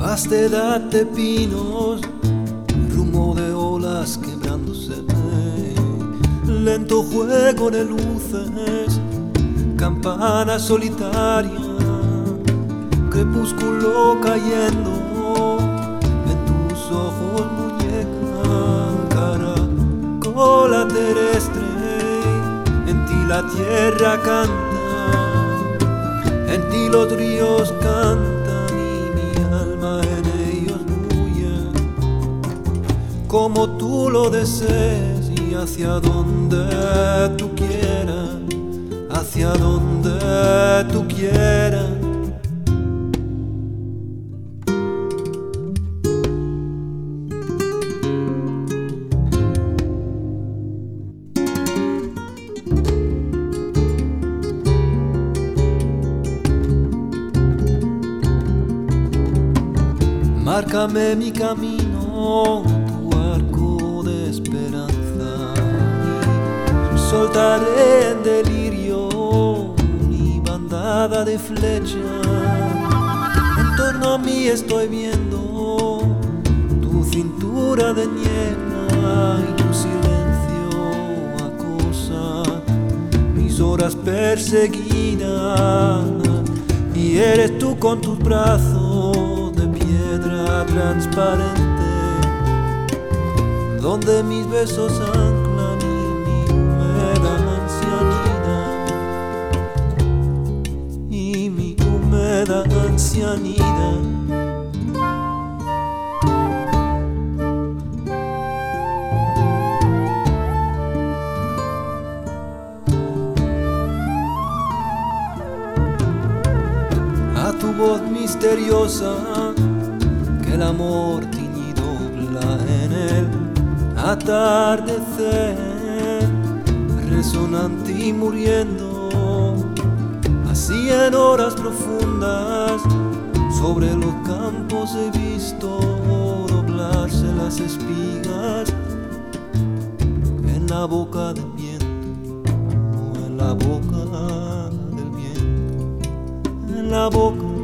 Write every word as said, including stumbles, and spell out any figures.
Vastedad de pinos, rumbo de olas quebrándose, lento juego de luces, campana solitaria, crepúsculo cayendo en tus ojos, muñeca, caracola terrestre, en ti la tierra canta, en ti los ríos cantan y mi alma en ellos bulle, como tú lo desees y hacia donde tú quieras, hacia donde tú quieras. Márcame mi camino, tu arco de esperanza, y soltaré en delirio mi bandada de flechas. En torno a mí estoy viendo tu cintura de niebla y tu silencio acosa mis horas perseguidas, y eres tú con tus brazos transparente, donde mis besos anclan y mi húmeda ancianidad, y mi húmeda ancianidad. A tu voz misteriosa, el amor tiñido dobla en el atardecer, resonante y muriendo, así en horas profundas, sobre los campos he visto doblarse las espigas, en la boca del viento, en la boca del viento, en la boca